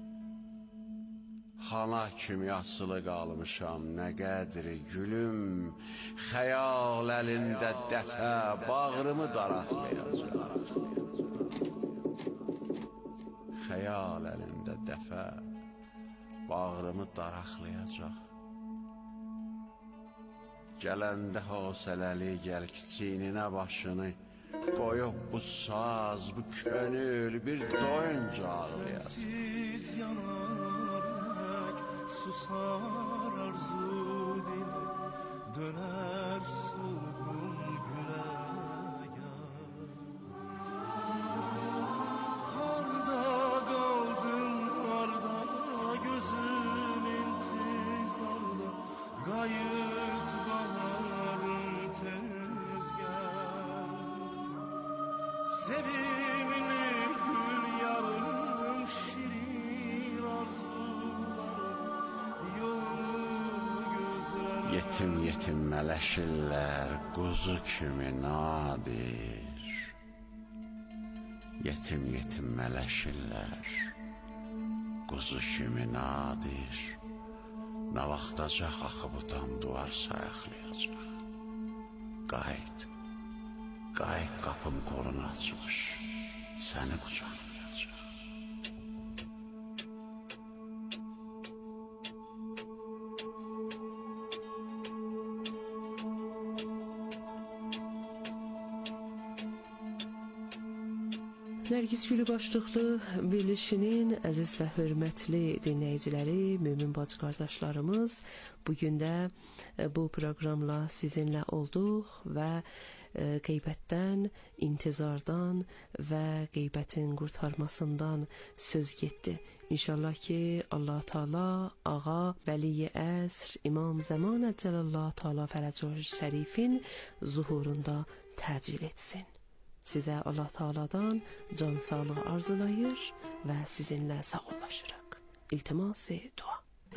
Xana kimi asılı qalmışam, nə qədri gülüm, xəyal əlində dəfə bağrımı daraqlayacaq. Xəyal əlində dəfə bağrımı daraqlayacaq. Gələndə hosələli gəl kiçiyninə başını, qoyub bu saz, bu könül bir doyunca ağlayacaq. Susar arzu dil, döner solgun güle yar. Harda kaldın, harda gözüm intizarda, gayet baharım tez gel. Sevimli gül yarım, şirin arzular, Yetim mələşirlər, quzu kimi nadir. Yetim mələşirlər, quzu kimi nadir. Nə vaxtacaq axı bu dam duvar sayaqlayacaq. Qayıt, qayıt, qapım qolun açmış, səni qucaqlayacaq. Nərgiz Gülü başlıqlı verilişinin əziz və hörmətli dinləyiciləri, mömin bacı qardaşlarımız, bugün də bu proqramla sizinlə olduq və qeybətdən, intizardan və qeybətin qurtarmasından söz getdi. İnşallah ki, Allah Teala Ağa Vəli Əsr İmam Zaman Əcəlallah Teala Fərəcur Şərifin zuhurunda təcil etsin. Sizə Allah Teala'dan can sağlığı arzulayır və sizinlə sağollaşırıq. İltimas-ı dua.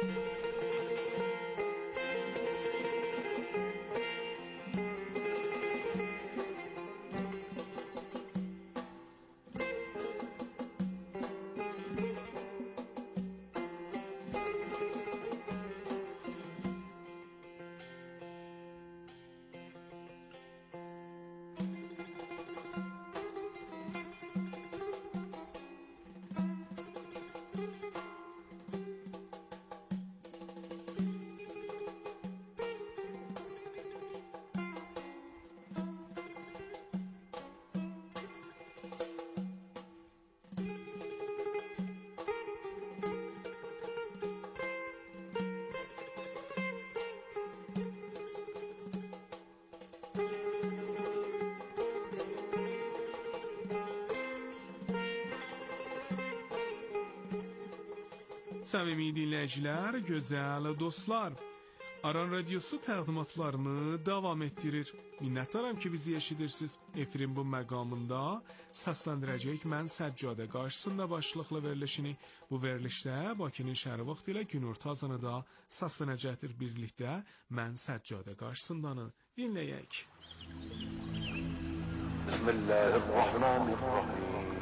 Səmimi dinləyicilər, gözəl dostlar, Aran Radiosu təqdimatlarını davam etdirir. Minnətdaram ki, bizi eşidirsiniz. Efirin bu məqamında səsləndirəcək mən Səccadə qarşısında başlıqlı verilişini. Bu verilişdə Bakının şəhəri vaxtı ilə günorta azanı da səslənəcəkdir. Birlikdə mən Səccadə qarşısındanı dinləyək. Bismillahirrahmanirrahim.